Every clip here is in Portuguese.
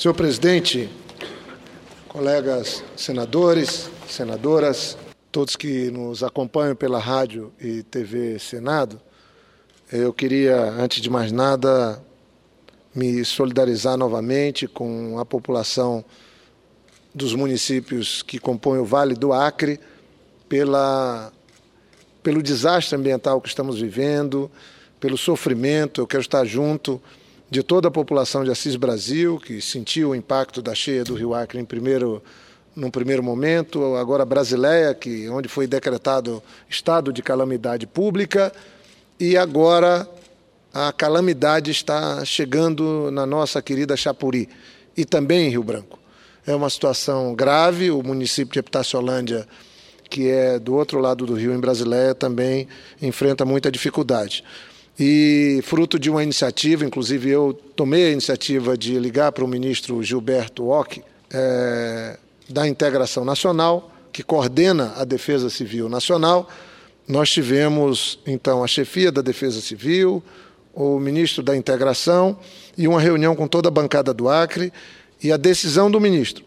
Senhor presidente, colegas senadores, senadoras, todos que nos acompanham pela rádio e TV Senado, eu queria, antes de mais nada, me solidarizar novamente com a população dos municípios que compõem o Vale do Acre pelo desastre ambiental que estamos vivendo, pelo sofrimento. Eu quero estar junto de toda a população de Assis Brasil, que sentiu o impacto da cheia do Rio Acre num primeiro momento, agora Brasileia, onde foi decretado estado de calamidade pública, e agora a calamidade está chegando na nossa querida Chapuri e também em Rio Branco. É uma situação grave. O município de Epitaciolândia, que é do outro lado do rio, em Brasileia, também enfrenta muita dificuldade. E fruto de uma iniciativa, inclusive eu tomei a iniciativa de ligar para o ministro Gilberto Ock, da Integração Nacional, que coordena a Defesa Civil Nacional. Nós tivemos, então, a chefia da Defesa Civil, o ministro da Integração e uma reunião com toda a bancada do Acre, e a decisão do ministro,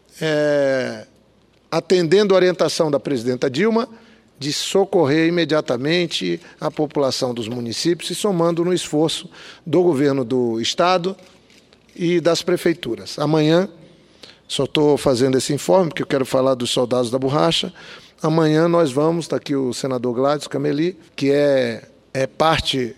atendendo a orientação da presidenta Dilma, de socorrer imediatamente a população dos municípios e somando no esforço do governo do Estado e das prefeituras. Amanhã, só estou fazendo esse informe porque eu quero falar dos soldados da borracha. Amanhã nós vamos, está aqui o senador Gladys Cameli, que é parte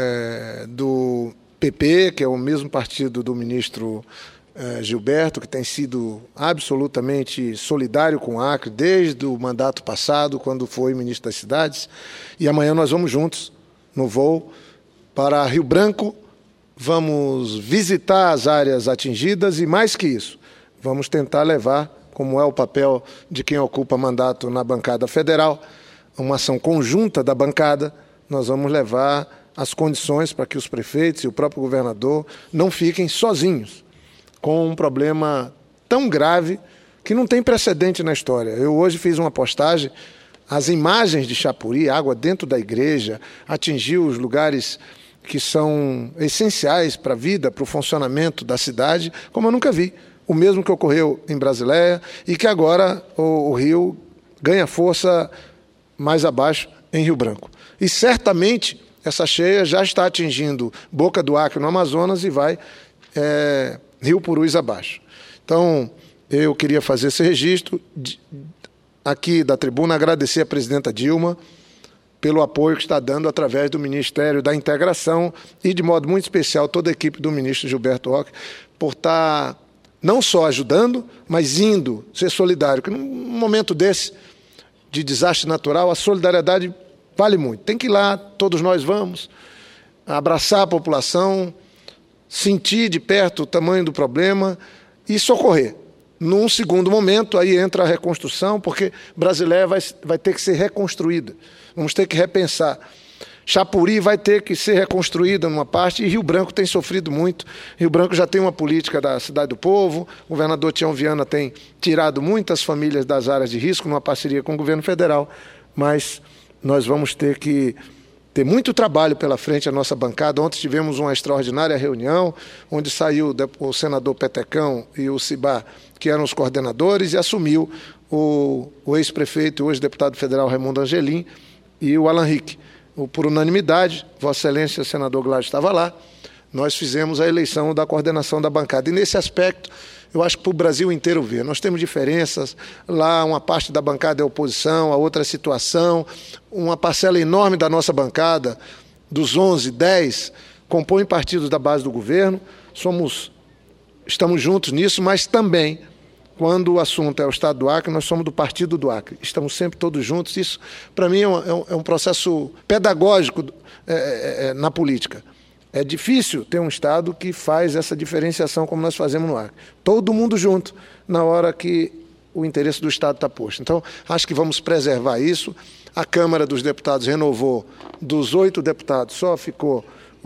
do PP, que é o mesmo partido do ministro Gilberto, que tem sido absolutamente solidário com o Acre desde o mandato passado, quando foi ministro das Cidades. E amanhã nós vamos juntos, no voo, para Rio Branco, vamos visitar as áreas atingidas e, mais que isso, vamos tentar levar, como é o papel de quem ocupa mandato na bancada federal, uma ação conjunta da bancada. Nós vamos levar as condições para que os prefeitos e o próprio governador não fiquem sozinhos com um problema tão grave que não tem precedente na história. Eu hoje fiz uma postagem, as imagens de Chapuri, água dentro da igreja, atingiu os lugares que são essenciais para a vida, para o funcionamento da cidade, como eu nunca vi. O mesmo que ocorreu em Brasileia e que agora o rio ganha força mais abaixo em Rio Branco. E certamente essa cheia já está atingindo Boca do Acre no Amazonas e vai Rio Purus abaixo. Então, eu queria fazer esse registro aqui da tribuna, agradecer a presidenta Dilma pelo apoio que está dando através do Ministério da Integração e, de modo muito especial, toda a equipe do ministro Gilberto Ock, por estar não só ajudando, mas indo ser solidário, que num momento desse de desastre natural, a solidariedade vale muito. Tem que ir lá, todos nós vamos, abraçar a população, sentir de perto o tamanho do problema e socorrer. Num segundo momento, aí entra a reconstrução, porque Brasileia vai ter que ser reconstruída. Vamos ter que repensar. Chapuri vai ter que ser reconstruída numa parte, e Rio Branco tem sofrido muito. Rio Branco já tem uma política da Cidade do Povo, o governador Tião Viana tem tirado muitas famílias das áreas de risco, numa parceria com o governo federal, mas nós vamos ter que ter muito trabalho pela frente a nossa bancada. Ontem tivemos uma extraordinária reunião, onde saiu o senador Petecão e o Cibá, que eram os coordenadores, e assumiu o ex-prefeito e hoje deputado federal Raimundo Angelim e o Alan Rick. Por unanimidade, Vossa Excelência, o senador Gladys estava lá, nós fizemos a eleição da coordenação da bancada. E nesse aspecto, eu acho que para o Brasil inteiro ver. Nós temos diferenças, lá uma parte da bancada é oposição, a outra é situação, uma parcela enorme da nossa bancada, dos 11, 10, compõem partidos da base do governo, estamos juntos nisso, mas também, quando o assunto é o Estado do Acre, nós somos do Partido do Acre, estamos sempre todos juntos. Isso, para mim, é um processo pedagógico na política. É difícil ter um Estado que faz essa diferenciação como nós fazemos no Acre. Todo mundo junto, na hora que o interesse do Estado está posto. Então, acho que vamos preservar isso. A Câmara dos Deputados renovou, dos 8 deputados, só ficou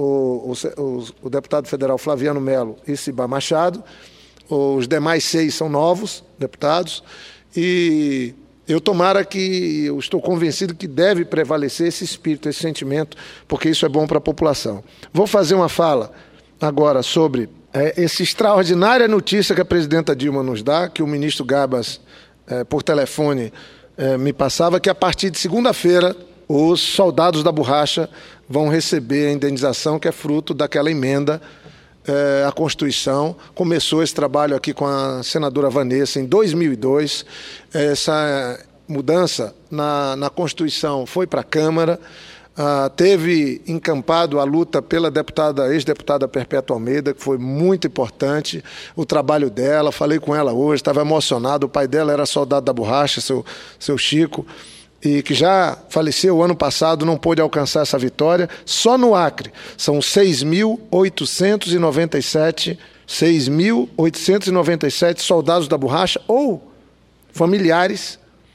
o deputado federal Flaviano Melo e Cibá Machado. Os demais 6 são novos deputados. E eu estou convencido que deve prevalecer esse espírito, esse sentimento, porque isso é bom para a população. Vou fazer uma fala agora sobre essa extraordinária notícia que a presidenta Dilma nos dá, que o ministro Gabas, por telefone, me passava, que a partir de segunda-feira os soldados da borracha vão receber a indenização que é fruto daquela emenda à Constituição. Começou esse trabalho aqui com a senadora Vanessa em 2002. Essa mudança na Constituição foi para a Câmara. Teve encampado a luta pela ex-deputada Perpétua Almeida, que foi muito importante, o trabalho dela. Falei com ela hoje, estava emocionado. O pai dela era soldado da borracha, seu Chico, e que já faleceu ano passado, não pôde alcançar essa vitória. Só no Acre são 6.897 soldados da borracha ou familiares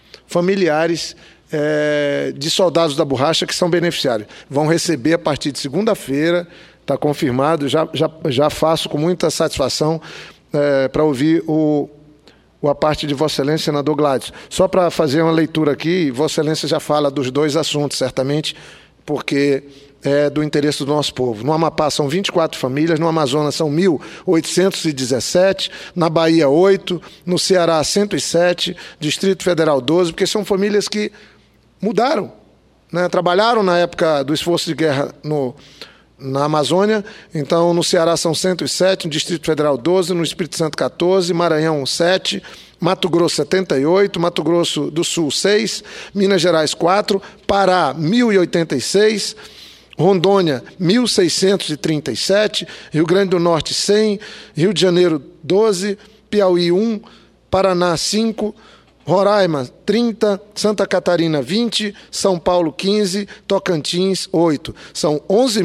de soldados da borracha que são beneficiários. Vão receber a partir de segunda-feira, está confirmado, já faço com muita satisfação para ouvir a parte de Vossa Excelência, senador Gladys. Só para fazer uma leitura aqui, Vossa Excelência já fala dos dois assuntos, certamente, porque é do interesse do nosso povo. No Amapá são 24 famílias, no Amazonas são 1.817, na Bahia 8, no Ceará 107, Distrito Federal 12, porque são famílias que mudaram, né? Trabalharam na época do esforço de guerra na Amazônia. Então no Ceará são 107, no Distrito Federal 12, no Espírito Santo 14, Maranhão 7, Mato Grosso 78, Mato Grosso do Sul 6, Minas Gerais 4, Pará 1.086, Rondônia 1.637, Rio Grande do Norte 100, Rio de Janeiro 12, Piauí 1, Paraná 5, Roraima 30, Santa Catarina 20, São Paulo 15, Tocantins 8. São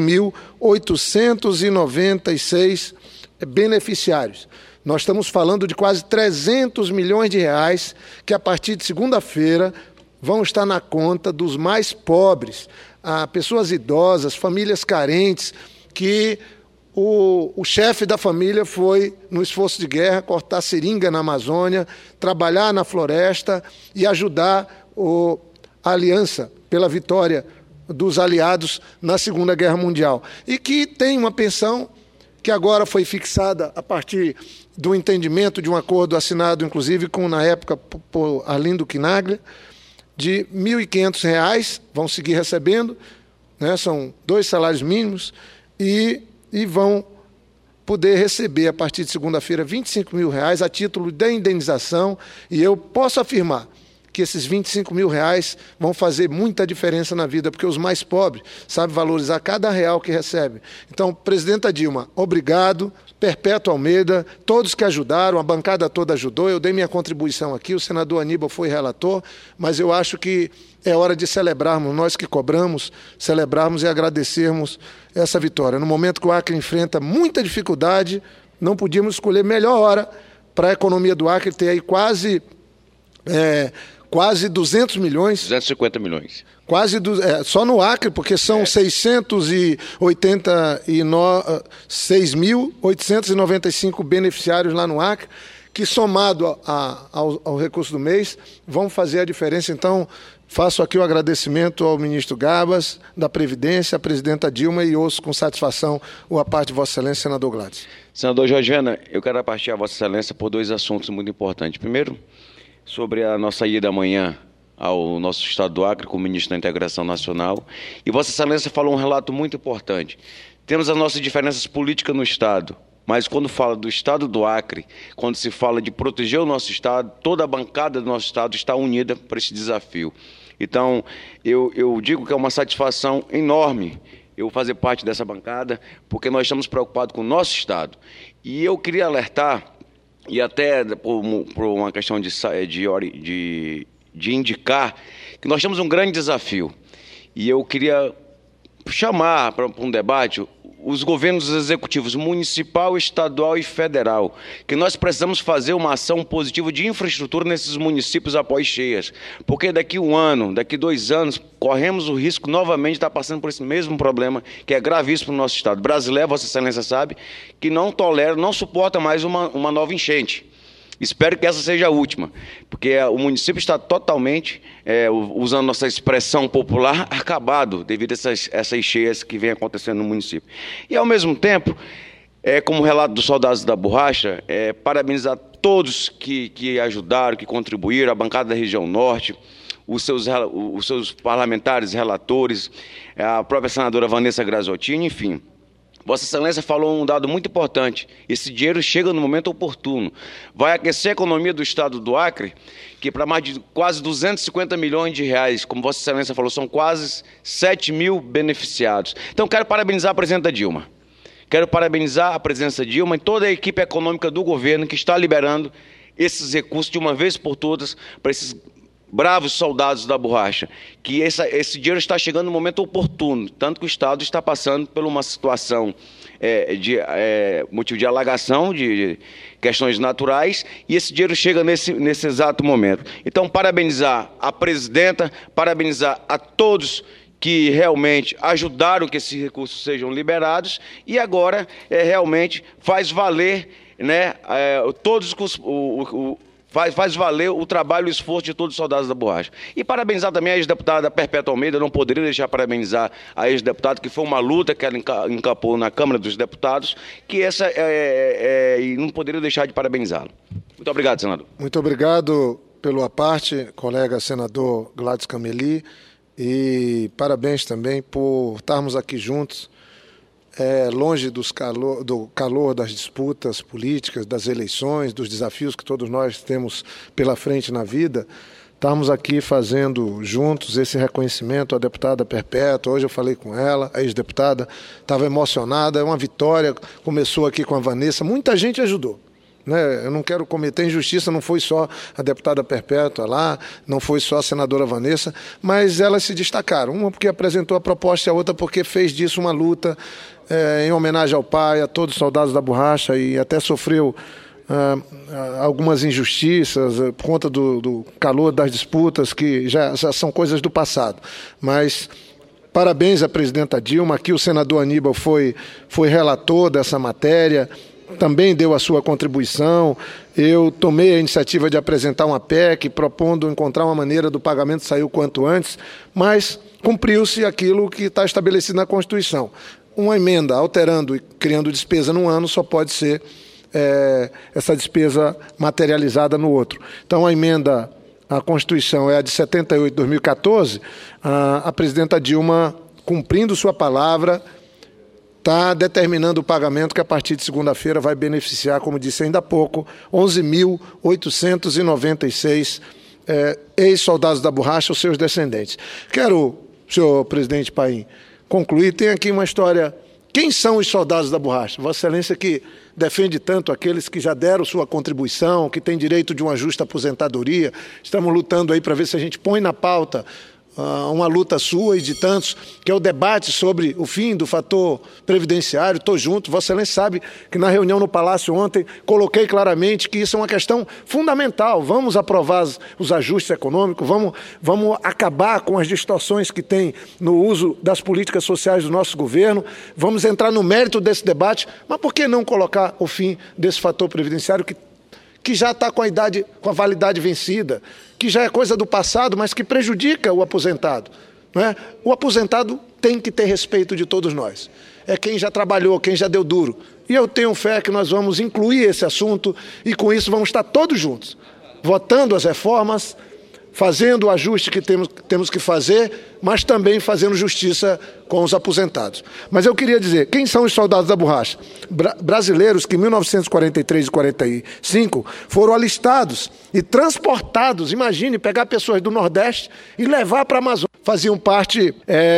11.896 beneficiários. Nós estamos falando de quase 300 milhões de reais que a partir de segunda-feira vão estar na conta dos mais pobres, pessoas idosas, famílias carentes, que o chefe da família foi, no esforço de guerra, cortar seringa na Amazônia, trabalhar na floresta e ajudar a aliança pela vitória dos aliados na Segunda Guerra Mundial. E que tem uma pensão que agora foi fixada a partir do entendimento de um acordo assinado, inclusive, na época, por Arlindo Quinaglia, de R$ 1.500, vão seguir recebendo, né? São 2 salários mínimos, e vão poder receber, a partir de segunda-feira, R$ 25 mil a título de indenização. E eu posso afirmar que esses R$ 25 mil vão fazer muita diferença na vida, porque os mais pobres sabem valorizar cada real que recebem. Então, presidenta Dilma, obrigado. Perpétua Almeida, todos que ajudaram, a bancada toda ajudou, eu dei minha contribuição aqui, o senador Aníbal foi relator, mas eu acho que é hora de celebrarmos, nós que cobramos, celebrarmos e agradecermos essa vitória. No momento que o Acre enfrenta muita dificuldade, não podíamos escolher melhor hora para a economia do Acre ter aí quase 200 milhões. 250 milhões. Só no Acre, porque são 686.895 beneficiários lá no Acre, que somado ao recurso do mês, vão fazer a diferença. Então, faço aqui o agradecimento ao ministro Gabas, da Previdência, à presidenta Dilma, e ouço com satisfação a parte de Vossa Excelência, senador Gladys. Senador Georgiana, eu quero repartir a Vossa Excelência por 2 assuntos muito importantes. Primeiro, sobre a nossa ida amanhã ao nosso estado do Acre com o ministro da Integração Nacional. E Vossa Excelência falou um relato muito importante. Temos as nossas diferenças políticas no estado, mas quando fala do estado do Acre, quando se fala de proteger o nosso estado, toda a bancada do nosso estado está unida para esse desafio. Então, eu digo que é uma satisfação enorme eu fazer parte dessa bancada, porque nós estamos preocupados com o nosso estado. E eu queria alertar, e até por uma questão de indicar, que nós temos um grande desafio. E eu queria chamar para um debate os governos executivos municipal, estadual e federal, que nós precisamos fazer uma ação positiva de infraestrutura nesses municípios após cheias, porque daqui 1 ano, daqui 2 anos, corremos o risco novamente de estar passando por esse mesmo problema, que é gravíssimo no nosso estado. Brasileiro, Vossa Excelência sabe, que não tolera, não suporta mais uma nova enchente. Espero que essa seja a última, porque o município está totalmente, usando nossa expressão popular, acabado devido a essas cheias que vêm acontecendo no município. E, ao mesmo tempo, Como relato dos soldados da borracha, parabenizar todos que ajudaram, que contribuíram, a bancada da região norte, os seus parlamentares, relatores, a própria senadora Vanessa Graziottini, enfim. Vossa Excelência falou um dado muito importante: esse dinheiro chega no momento oportuno. Vai aquecer a economia do estado do Acre, que para mais de quase 250 milhões de reais, como Vossa Excelência falou, são quase 7 mil beneficiados. Então quero parabenizar a presidenta Dilma. Quero parabenizar a presidenta Dilma e toda a equipe econômica do governo que está liberando esses recursos de uma vez por todas para esses bravos soldados da borracha, que esse dinheiro está chegando no momento oportuno, tanto que o Estado está passando por uma situação motivo de alagação, de questões naturais, e esse dinheiro chega nesse exato momento. Então, parabenizar a presidenta, parabenizar a todos que realmente ajudaram que esses recursos sejam liberados, e agora realmente faz valer, né, faz valer o trabalho e o esforço de todos os soldados da borracha. E parabenizar também a ex-deputada Perpétua Almeida, não poderia deixar de parabenizar a ex-deputada, que foi uma luta que ela encapou na Câmara dos Deputados, que e não poderia deixar de parabenizá-la. Muito obrigado, senador. Muito obrigado pela parte, colega senador Gladys Cameli, e parabéns também por estarmos aqui juntos, longe do calor das disputas políticas, das eleições, dos desafios que todos nós temos pela frente na vida. Estamos aqui fazendo juntos esse reconhecimento à deputada Perpétua. Hoje eu falei com ela, a ex-deputada estava emocionada, é uma vitória, começou aqui com a Vanessa, muita gente ajudou. Eu não quero cometer injustiça, não foi só a deputada Perpétua lá, não foi só a senadora Vanessa, mas elas se destacaram. Uma porque apresentou a proposta e a outra porque fez disso uma luta em homenagem ao pai, a todos os soldados da borracha, e até sofreu algumas injustiças por conta do calor das disputas, que já são coisas do passado. Mas parabéns à presidenta Dilma. Aqui o senador Aníbal foi relator dessa matéria, também deu a sua contribuição. Eu tomei a iniciativa de apresentar uma PEC propondo encontrar uma maneira do pagamento sair o quanto antes, mas cumpriu-se aquilo que está estabelecido na Constituição. Uma emenda alterando e criando despesa num ano só pode ser essa despesa materializada no outro. Então a emenda à Constituição é a de 78 de 2014, a presidenta Dilma, cumprindo sua palavra, está determinando o pagamento que a partir de segunda-feira vai beneficiar, como disse ainda há pouco, 11.896 ex-soldados da borracha, os seus descendentes. Quero, senhor presidente Paim, concluir. Tem aqui uma história. Quem são os soldados da borracha? Vossa Excelência que defende tanto aqueles que já deram sua contribuição, que têm direito de uma justa aposentadoria. Estamos lutando aí para ver se a gente põe na pauta uma luta sua e de tantos, que é o debate sobre o fim do fator previdenciário. Estou junto. Vossa Excelência sabe que na reunião no Palácio ontem coloquei claramente que isso é uma questão fundamental. Vamos aprovar os ajustes econômicos, vamos acabar com as distorções que tem no uso das políticas sociais do nosso governo, vamos entrar no mérito desse debate, mas por que não colocar o fim desse fator previdenciário que já está com a validade vencida, que já é coisa do passado, mas que prejudica o aposentado, O aposentado tem que ter respeito de todos nós. É quem já trabalhou, quem já deu duro. E eu tenho fé que nós vamos incluir esse assunto e com isso vamos estar todos juntos, votando as reformas, fazendo o ajuste que temos que fazer, mas também fazendo justiça com os aposentados. Mas eu queria dizer, quem são os soldados da borracha? Brasileiros que em 1943 e 1945 foram alistados e transportados, imagine, pegar pessoas do Nordeste e levar para a Amazônia. Faziam parte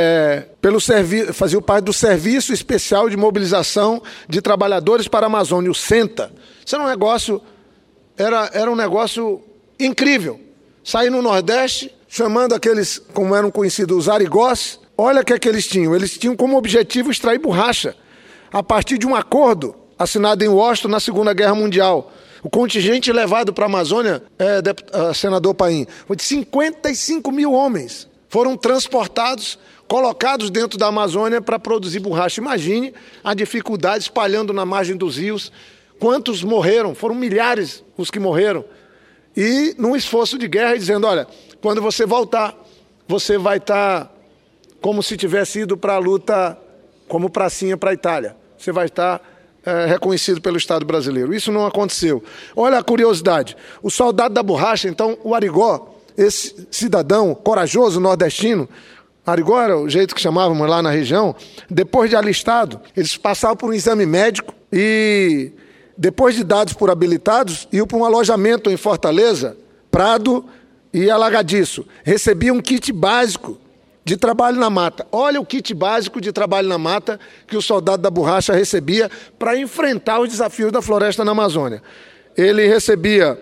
do Serviço Especial de Mobilização de Trabalhadores para a Amazônia, o SENTA. Isso era um negócio incrível. Sair no Nordeste, chamando aqueles, como eram conhecidos, os arigós. Olha o que é que eles tinham. Eles tinham como objetivo extrair borracha, a partir de um acordo assinado em Washington na Segunda Guerra Mundial. O contingente levado para a Amazônia, senador Paim, foi de 55 mil homens. Foram transportados, colocados dentro da Amazônia para produzir borracha. Imagine a dificuldade espalhando na margem dos rios. Quantos morreram? Foram milhares os que morreram. E num esforço de guerra, dizendo, olha, quando você voltar, você vai estar como se tivesse ido para a luta como pracinha para a Itália. Você vai estar reconhecido pelo Estado brasileiro. Isso não aconteceu. Olha a curiosidade. O soldado da borracha, então, o Arigó, esse cidadão corajoso nordestino, Arigó era o jeito que chamávamos lá na região, depois de alistado, eles passavam por um exame médico e, depois de dados por habilitados, iam para um alojamento em Fortaleza, Prado e Alagadiço. Recebiam um kit básico de trabalho na mata. Olha o kit básico de trabalho na mata que o soldado da borracha recebia para enfrentar os desafios da floresta na Amazônia. Ele recebia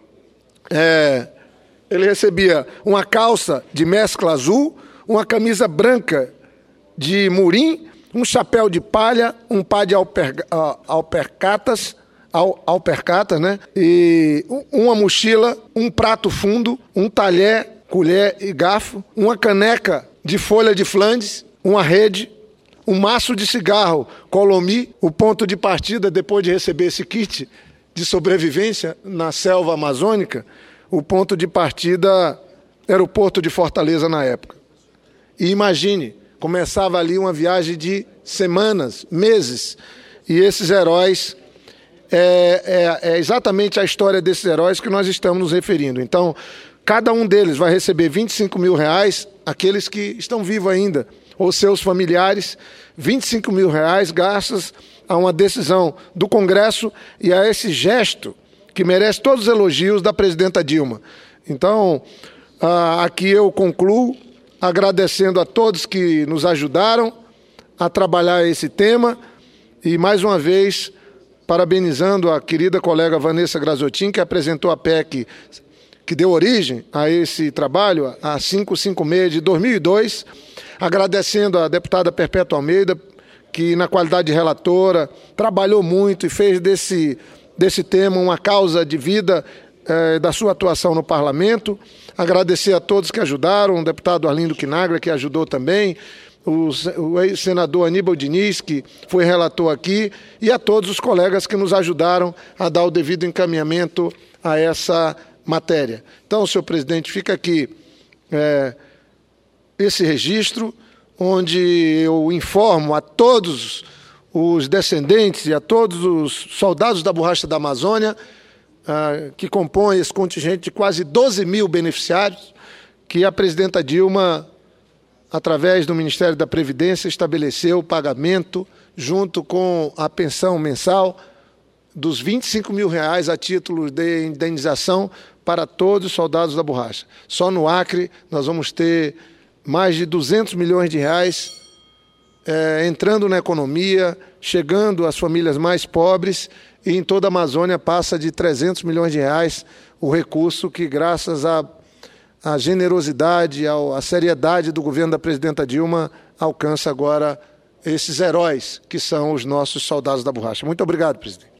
uma calça de mescla azul, uma camisa branca de murim, um chapéu de palha, um par de alpercatas, né? E uma mochila, um prato fundo, um talher, colher e garfo, uma caneca de folha de Flandes, uma rede, um maço de cigarro Colomi, o ponto de partida depois de receber esse kit de sobrevivência na selva amazônica, o ponto de partida era o Porto de Fortaleza na época. E imagine, começava ali uma viagem de semanas, meses, e esses heróis, é exatamente a história desses heróis que nós estamos nos referindo. Então, cada um deles vai receber R$25 mil, aqueles que estão vivos ainda, ou seus familiares, R$25 mil graças a uma decisão do Congresso e a esse gesto que merece todos os elogios da presidenta Dilma. Então, aqui eu concluo agradecendo a todos que nos ajudaram a trabalhar esse tema e, mais uma vez, parabenizando a querida colega Vanessa Graziotin, que apresentou a PEC que deu origem a esse trabalho, a 556 de 2002, agradecendo a deputada Perpétua Almeida, que na qualidade de relatora trabalhou muito e fez desse tema uma causa de vida da sua atuação no parlamento. Agradecer a todos que ajudaram, o deputado Arlindo Quinagra, que ajudou também, o ex-senador Aníbal Diniz, que foi relator aqui, e a todos os colegas que nos ajudaram a dar o devido encaminhamento a essa matéria. Então, senhor presidente, fica aqui esse registro, onde eu informo a todos os descendentes e a todos os soldados da borracha da Amazônia, que compõem esse contingente de quase 12 mil beneficiários, que a presidenta Dilma, através do Ministério da Previdência, estabeleceu o pagamento, junto com a pensão mensal, dos R$25 mil a título de indenização para todos os soldados da borracha. Só no Acre nós vamos ter mais de R$200 milhões entrando na economia, chegando às famílias mais pobres, e em toda a Amazônia passa de R$300 milhões o recurso que, graças à generosidade, à seriedade do governo da presidenta Dilma, alcança agora esses heróis que são os nossos soldados da borracha. Muito obrigado, presidente.